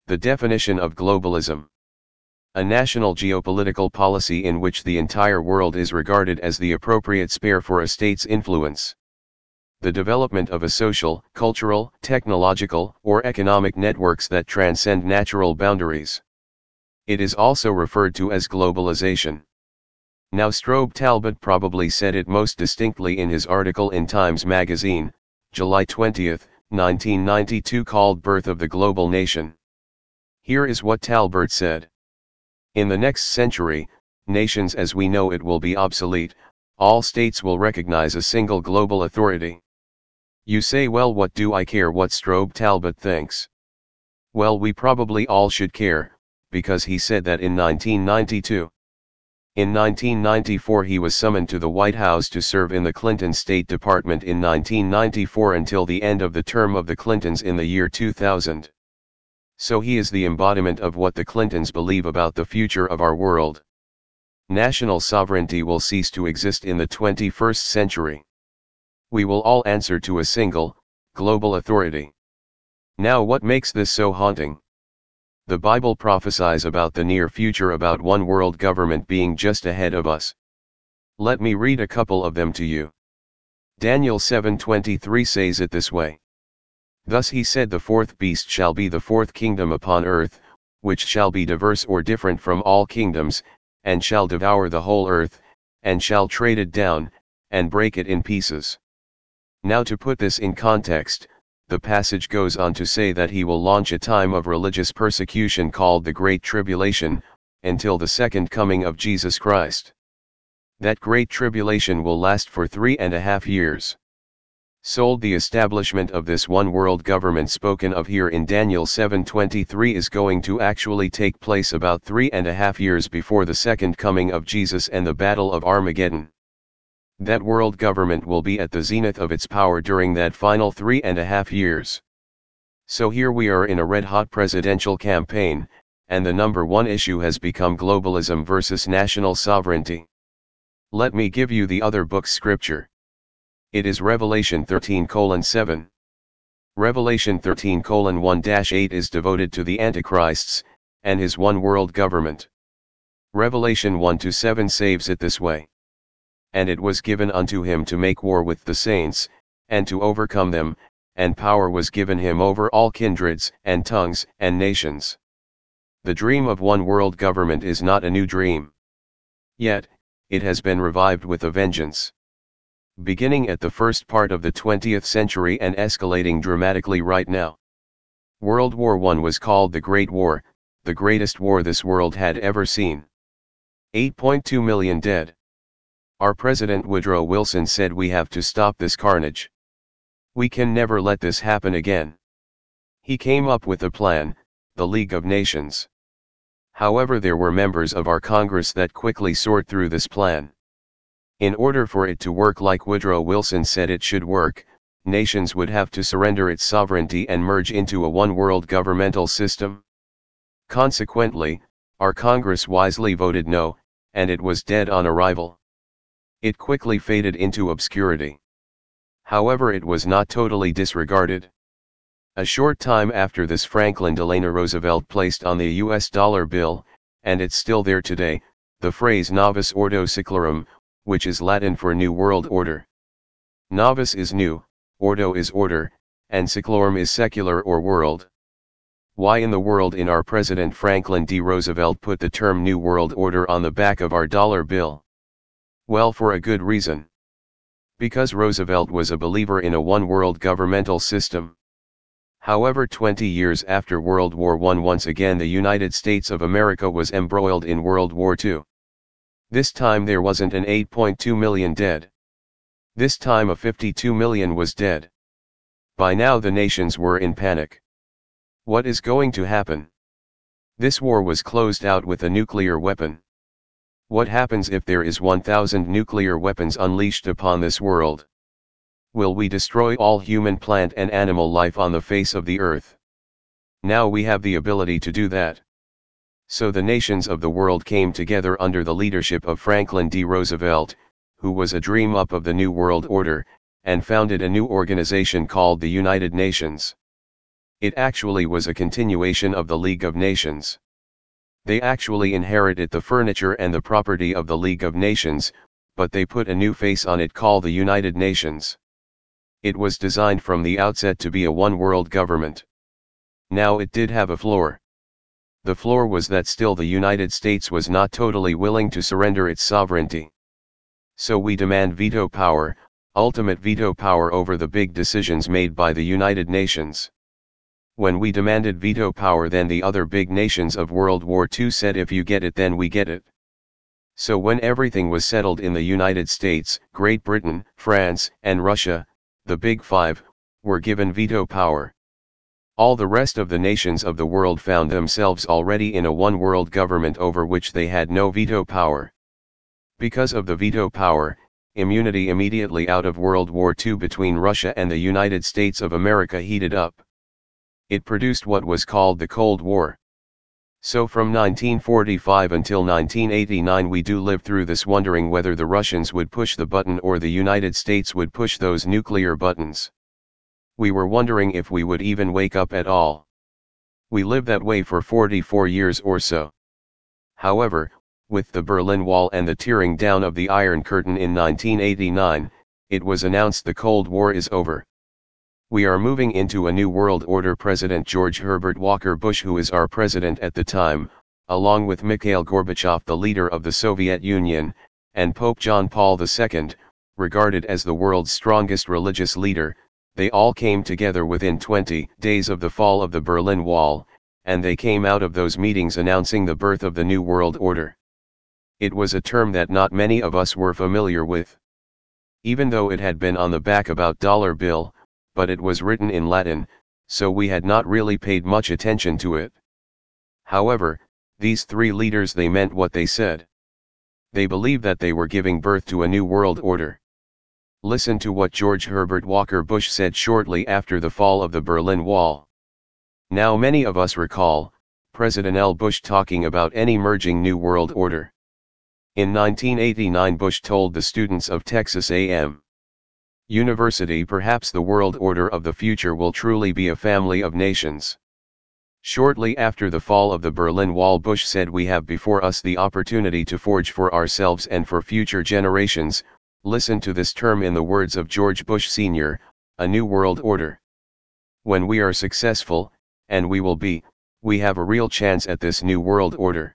The definition of globalism. A national geopolitical policy in which the entire world is regarded as the appropriate sphere for a state's influence. The development of a social, cultural, technological, or economic networks that transcend natural boundaries. It is also referred to as globalization. Now Strobe Talbot probably said it most distinctly in his article in Times Magazine, July 20, 1992, called Birth of the Global Nation. Here is what Talbot said. In the next century, nations as we know it will be obsolete, all states will recognize a single global authority. You say, well, what do I care what Strobe Talbot thinks? Well, we probably all should care, because he said that in 1992. In 1994 he was summoned to the White House to serve in the Clinton State Department in 1994 until the end of the term of the Clintons in the year 2000. So he is the embodiment of what the Clintons believe about the future of our world. National sovereignty will cease to exist in the 21st century. We will all answer to a single, global authority. Now what makes this so haunting? The Bible prophesies about the near future, about one world government being just ahead of us. Let me read a couple of them to you. Daniel 7:23 says it this way. Thus he said, the fourth beast shall be the fourth kingdom upon earth, which shall be diverse or different from all kingdoms, and shall devour the whole earth, and shall tread it down, and break it in pieces. Now to put this in context, the passage goes on to say that he will launch a time of religious persecution called the Great Tribulation, until the second coming of Jesus Christ. That Great Tribulation will last for 3.5 years. Sold the establishment of this one world government spoken of here in Daniel 7:23 is going to actually take place about 3.5 years before the second coming of Jesus and the Battle of Armageddon. That world government will be at the zenith of its power during that final 3.5 years. So here we are in a red-hot presidential campaign, and the number one issue has become globalism versus national sovereignty. Let me give you the other book's scripture. It is Revelation 13:7. Revelation 13:1-8 is devoted to the Antichrists, and his one world government. Revelation 1-7 saves it this way. And it was given unto him to make war with the saints, and to overcome them, and power was given him over all kindreds, and tongues, and nations. The dream of one world government is not a new dream. Yet, it has been revived with a vengeance. Beginning at the first part of the 20th century and escalating dramatically right now. World War I was called the Great War, the greatest war this world had ever seen. 8.2 million dead. Our President Woodrow Wilson said we have to stop this carnage. We can never let this happen again. He came up with a plan, the League of Nations. However, there were members of our Congress that quickly soared through this plan. In order for it to work like Woodrow Wilson said it should work, nations would have to surrender its sovereignty and merge into a one-world governmental system. Consequently, our Congress wisely voted no, and it was dead on arrival. It quickly faded into obscurity. However, it was not totally disregarded. A short time after this, Franklin Delano Roosevelt placed on the US dollar bill, and it's still there today, the phrase Novus Ordo Seclorum, which is Latin for New World Order. Novus is new, Ordo is order, and Seclorum is secular or world. Why in the world in our President Franklin D. Roosevelt put the term New World Order on the back of our dollar bill? Well, for a good reason. Because Roosevelt was a believer in a one-world governmental system. However, 20 years after World War I, once again the United States of America was embroiled in World War II. This time there wasn't an 8.2 million dead. This time a 52 million was dead. By now the nations were in panic. What is going to happen? This war was closed out with a nuclear weapon. What happens if there is 1,000 nuclear weapons unleashed upon this world? Will we destroy all human, plant and animal life on the face of the earth? Now we have the ability to do that. So the nations of the world came together under the leadership of Franklin D. Roosevelt, who was a dream up of the New World Order, and founded a new organization called the United Nations. It actually was a continuation of the League of Nations. They actually inherited the furniture and the property of the League of Nations, but they put a new face on it called the United Nations. It was designed from the outset to be a one-world government. Now it did have a flaw. The flaw was that still the United States was not totally willing to surrender its sovereignty. So we demand veto power, ultimate veto power over the big decisions made by the United Nations. When we demanded veto power, then the other big nations of World War II said if you get it then we get it. So when everything was settled in the United States, Great Britain, France, and Russia, the Big Five, were given veto power. All the rest of the nations of the world found themselves already in a one-world government over which they had no veto power. Because of the veto power, immunity immediately out of World War II between Russia and the United States of America heated up. It produced what was called the Cold War. So from 1945 until 1989 we do live through this wondering whether the Russians would push the button or the United States would push those nuclear buttons. We were wondering if we would even wake up at all. We lived that way for 44 years or so. However, with the Berlin Wall and the tearing down of the Iron Curtain in 1989, it was announced the Cold War is over. We are moving into a new world order. President George Herbert Walker Bush, who is our president at the time, along with Mikhail Gorbachev, the leader of the Soviet Union, and Pope John Paul II, regarded as the world's strongest religious leader, they all came together within 20 days of the fall of the Berlin Wall, and they came out of those meetings announcing the birth of the New World Order. It was a term that not many of us were familiar with. Even though it had been on the back about dollar bill, but it was written in Latin, so we had not really paid much attention to it. However, these three leaders, they meant what they said. They believed that they were giving birth to a new world order. Listen to what George Herbert Walker Bush said shortly after the fall of the Berlin Wall. Now many of us recall President L. Bush talking about an emerging new world order. In 1989 Bush told the students of Texas A&M University, perhaps the world order of the future will truly be a family of nations. Shortly after the fall of the Berlin Wall, Bush said we have before us the opportunity to forge for ourselves and for future generations, listen to this term in the words of George Bush Sr., a new world order. When we are successful, and we will be, we have a real chance at this new world order.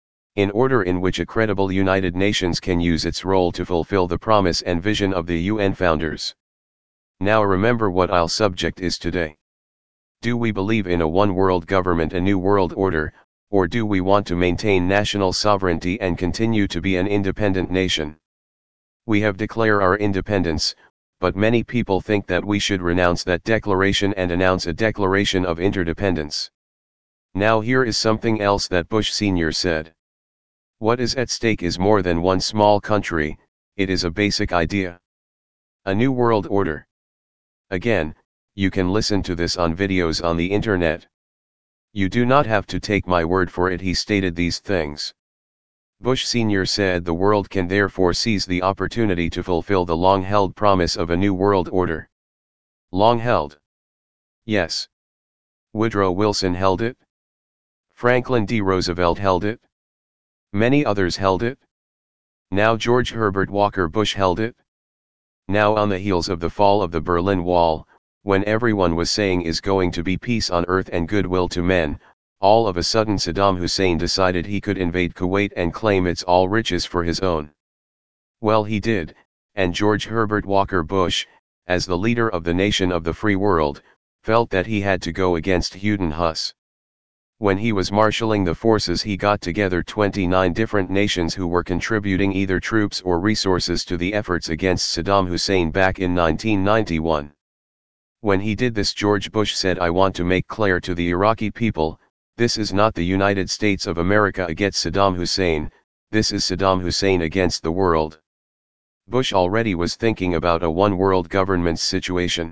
In order in which a credible United Nations can use its role to fulfill the promise and vision of the UN founders. Now remember what our subject is today. Do we believe in a one-world government, a new world order, or do we want to maintain national sovereignty and continue to be an independent nation? We have declared our independence, but many people think that we should renounce that declaration and announce a declaration of interdependence. Now here is something else that Bush Sr. said. What is at stake is more than one small country, it is a basic idea. A new world order. Again, you can listen to this on videos on the internet. You do not have to take my word for it. He stated these things. Bush Sr. said the world can therefore seize the opportunity to fulfill the long-held promise of a new world order. Long-held? Yes. Woodrow Wilson held it. Franklin D. Roosevelt held it. Many others held it. Now George Herbert Walker Bush held it. Now on the heels of the fall of the Berlin Wall, when everyone was saying is going to be peace on earth and goodwill to men, all of a sudden Saddam Hussein decided he could invade Kuwait and claim its all riches for his own. Well, he did, and George Herbert Walker Bush, as the leader of the nation of the free world, felt that he had to go against Huden Hus. When he was marshalling the forces, he got together 29 different nations who were contributing either troops or resources to the efforts against Saddam Hussein back in 1991. When he did this, George Bush said, I want to make clear to the Iraqi people, this is not the United States of America against Saddam Hussein, this is Saddam Hussein against the world. Bush already was thinking about a one-world government situation.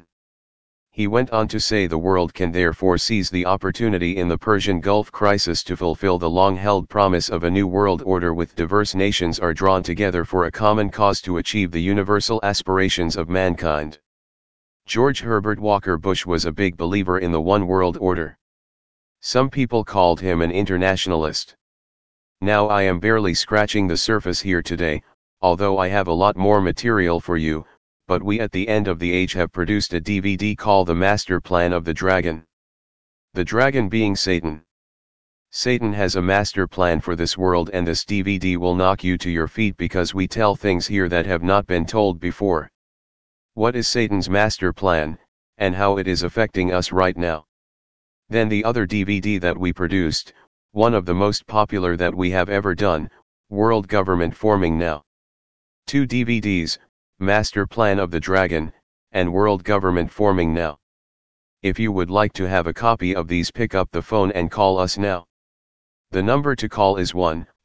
He went on to say the world can therefore seize the opportunity in the Persian Gulf crisis to fulfill the long-held promise of a new world order with diverse nations are drawn together for a common cause to achieve the universal aspirations of mankind. George Herbert Walker Bush was a big believer in the one world order. Some people called him an internationalist. Now I am barely scratching the surface here today, although I have a lot more material for you, but we at the End of the Age have produced a DVD called The Master Plan of the Dragon. The dragon being Satan. Satan has a master plan for this world, and this DVD will knock you to your feet because we tell things here that have not been told before. What is Satan's master plan, and how it is affecting us right now? Then the other DVD that we produced, one of the most popular that we have ever done, World Government Forming Now. 2 DVDs, Master Plan of the Dragon, and World Government Forming Now. If you would like to have a copy of these, pick up the phone and call us now. The number to call is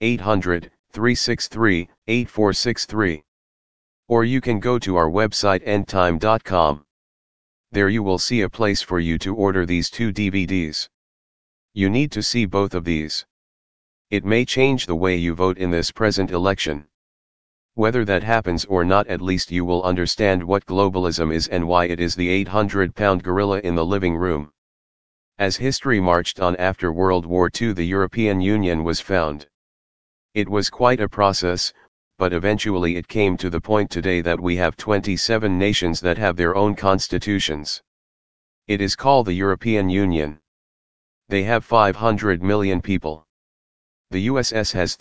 1-800-363-8463. Or you can go to our website endtime.com. There you will see a place for you to order these 2 DVDs. You need to see both of these. It may change the way you vote in this present election. Whether that happens or not, at least you will understand what globalism is and why it is the 800-pound gorilla in the living room. As history marched on after World War II, the European Union was found. It was quite a process, but eventually it came to the point today that we have 27 nations that have their own constitutions. It is called the European Union. They have 500 million people. The USS has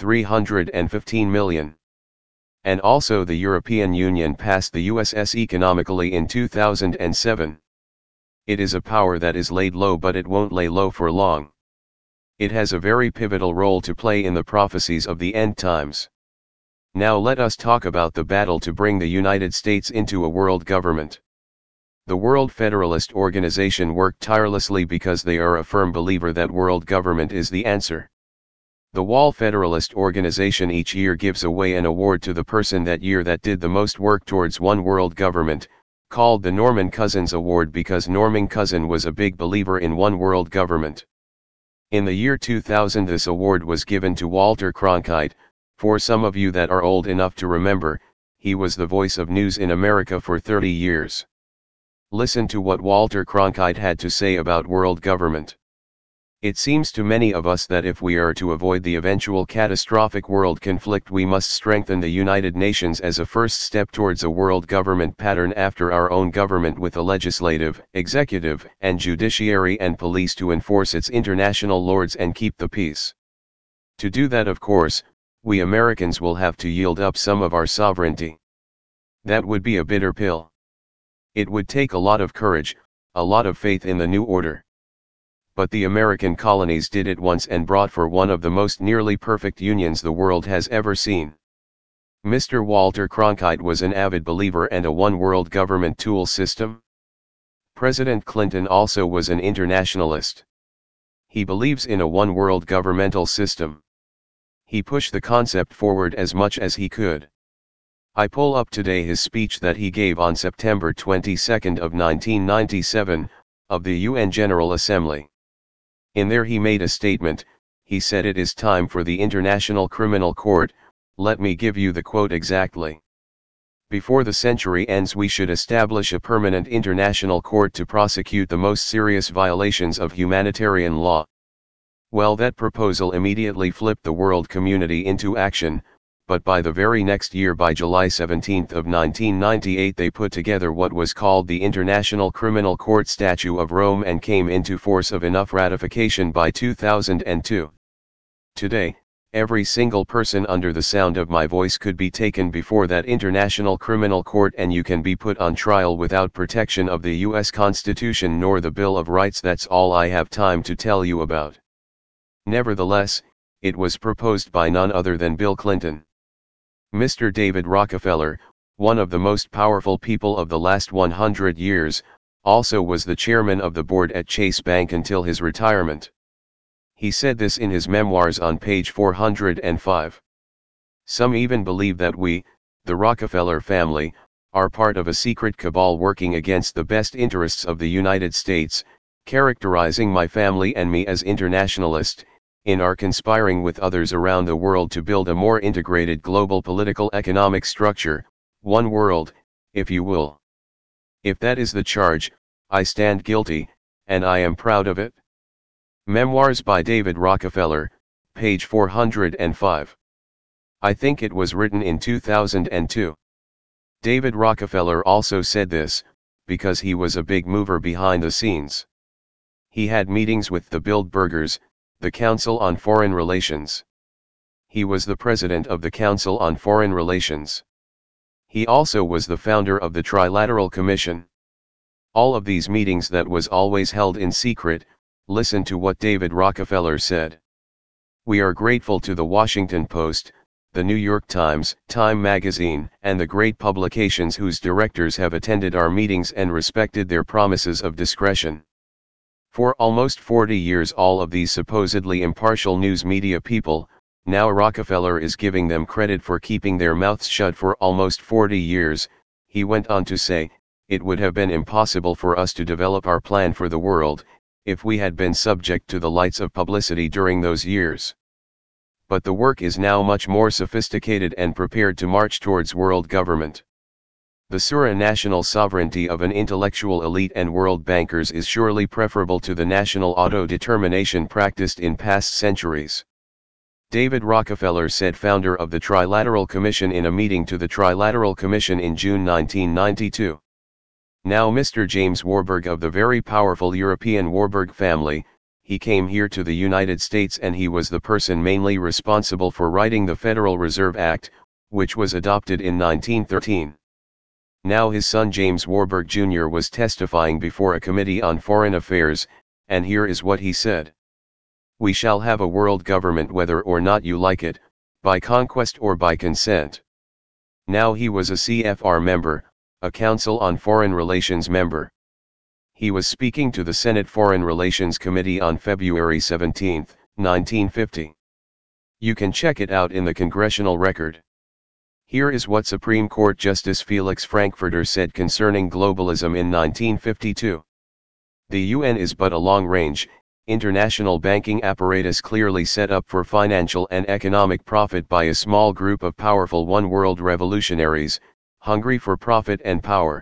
315 million. And also the European Union passed the USS economically in 2007. It is a power that is laid low, but it won't lay low for long. It has a very pivotal role to play in the prophecies of the end times. Now let us talk about the battle to bring the United States into a world government. The World Federalist Organization worked tirelessly because they are a firm believer that world government is the answer. The World Federalist Organization each year gives away an award to the person that year that did the most work towards one world government, called the Norman Cousins Award, because Norman Cousin was a big believer in one world government. In the year 2000 this award was given to Walter Cronkite. For some of you that are old enough to remember, he was the voice of news in America for 30 years. Listen to what Walter Cronkite had to say about world government. It seems to many of us that if we are to avoid the eventual catastrophic world conflict, we must strengthen the United Nations as a first step towards a world government pattern after our own government, with a legislative, executive, and judiciary and police to enforce its international laws and keep the peace. To do that, of course, we Americans will have to yield up some of our sovereignty. That would be a bitter pill. It would take a lot of courage, a lot of faith in the new order. But the American colonies did it once and brought for one of the most nearly perfect unions the world has ever seen. Mr. Walter Cronkite was an avid believer and a one-world government tool system. President Clinton also was an internationalist. He believes in a one-world governmental system. He pushed the concept forward as much as he could. I pull up today his speech that he gave on September 22 of 1997, of the UN General Assembly. In there he made a statement. He said, "It is time for the International Criminal Court." Let me give you the quote exactly. "Before the century ends, we should establish a permanent international court to prosecute the most serious violations of humanitarian law." Well, that proposal immediately flipped the world community into action, but by the very next year, by July 17 of 1998, they put together what was called the International Criminal Court Statute of Rome and came into force of enough ratification by 2002. Today, every single person under the sound of my voice could be taken before that International Criminal Court, and you can be put on trial without protection of the US Constitution nor the Bill of Rights. That's all I have time to tell you about. Nevertheless, it was proposed by none other than Bill Clinton. Mr. David Rockefeller, one of the most powerful people of the last 100 years, also was the chairman of the board at Chase Bank until his retirement. He said this in his memoirs on page 405. Some even believe that we, the Rockefeller family, are part of a secret cabal working against the best interests of the United States, characterizing my family and me as internationalist, in our conspiring with others around the world to build a more integrated global political economic structure, one world, if you will. If that is the charge, I stand guilty, and I am proud of it. Memoirs by David Rockefeller, page 405. I think it was written in 2002. David Rockefeller also said this, because he was a big mover behind the scenes. He had meetings with the Bilderbergers, the Council on Foreign Relations. He was the president of the Council on Foreign Relations. He also was the founder of the Trilateral Commission. All of these meetings that was always held in secret. Listen to what David Rockefeller said. We are grateful to the Washington Post, the New York Times, Time magazine, and the great publications whose directors have attended our meetings and respected their promises of discretion. For almost 40 years all of these supposedly impartial news media people, now Rockefeller is giving them credit for keeping their mouths shut for almost 40 years, he went on to say, it would have been impossible for us to develop our plan for the world, if we had been subject to the lights of publicity during those years. But the work is now much more sophisticated and prepared to march towards world government. The supranational sovereignty of an intellectual elite and world bankers is surely preferable to the national auto-determination practiced in past centuries. David Rockefeller said, founder of the Trilateral Commission in a meeting to the Trilateral Commission in June 1992. Now Mr. James Warburg of the very powerful European Warburg family, he came here to the United States and he was the person mainly responsible for writing the Federal Reserve Act, which was adopted in 1913. Now his son James Warburg Jr. was testifying before a committee on foreign affairs, and here is what he said. We shall have a world government whether or not you like it, by conquest or by consent. Now he was a CFR member, a Council on Foreign Relations member. He was speaking to the Senate Foreign Relations Committee on February 17, 1950. You can check it out in the Congressional Record. Here is what Supreme Court Justice Felix Frankfurter said concerning globalism in 1952. The UN is but a long-range, international banking apparatus clearly set up for financial and economic profit by a small group of powerful one-world revolutionaries, hungry for profit and power.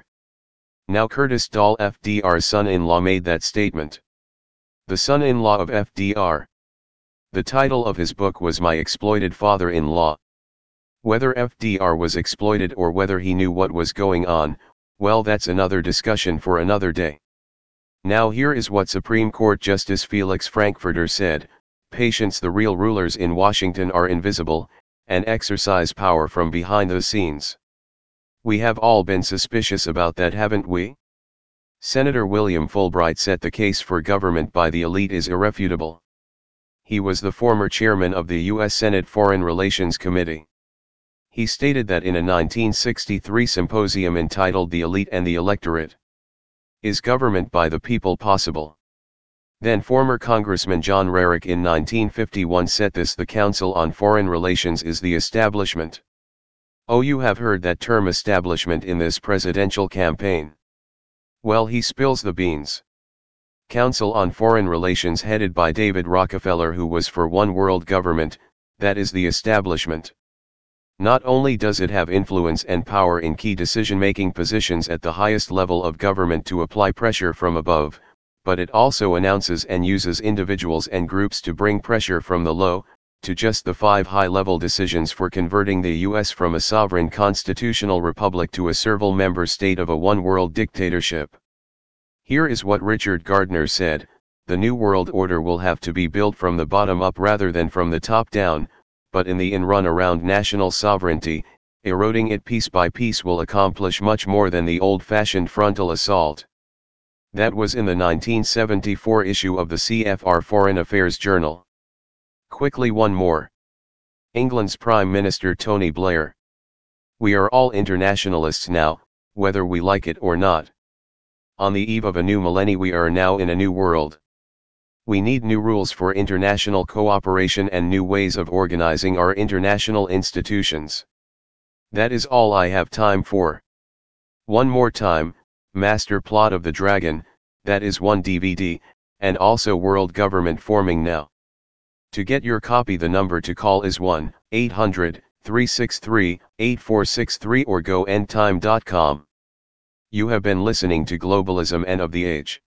Now Curtis Dahl, FDR's son-in-law, made that statement. The son-in-law of FDR. The title of his book was My Exploited Father-in-Law. Whether FDR was exploited or whether he knew what was going on, well, that's another discussion for another day. Now here is what Supreme Court Justice Felix Frankfurter said, patience, the real rulers in Washington are invisible, and exercise power from behind the scenes. We have all been suspicious about that, haven't we? Senator William Fulbright said the case for government by the elite is irrefutable. He was the former chairman of the U.S. Senate Foreign Relations Committee. He stated that in a 1963 symposium entitled The Elite and the Electorate. Is government by the people possible? Then former Congressman John Rarick in 1951 said this: the Council on Foreign Relations is the establishment. Oh, you have heard that term establishment in this presidential campaign. Well, he spills the beans. Council on Foreign Relations headed by David Rockefeller, who was for one world government, that is the establishment. Not only does it have influence and power in key decision-making positions at the highest level of government to apply pressure from above, but it also announces and uses individuals and groups to bring pressure from the low, to just the 5 high-level decisions for converting the U.S. from a sovereign constitutional republic to a servile member state of a one-world dictatorship. Here is what Richard Gardner said: the New World Order will have to be built from the bottom up rather than from the top down, but in the run around national sovereignty, eroding it piece by piece will accomplish much more than the old-fashioned frontal assault. That was in the 1974 issue of the CFR Foreign Affairs Journal. Quickly one more. England's Prime Minister Tony Blair. We are all internationalists now, whether we like it or not. On the eve of a new millennium, we are now in a new world. We need new rules for international cooperation and new ways of organizing our international institutions. That is all I have time for. One more time, Master Plot of the Dragon, that is one DVD, and also World Government Forming Now. To get your copy, the number to call is 1-800-363-8463 or goendtime.com. You have been listening to Globalism and of the Age.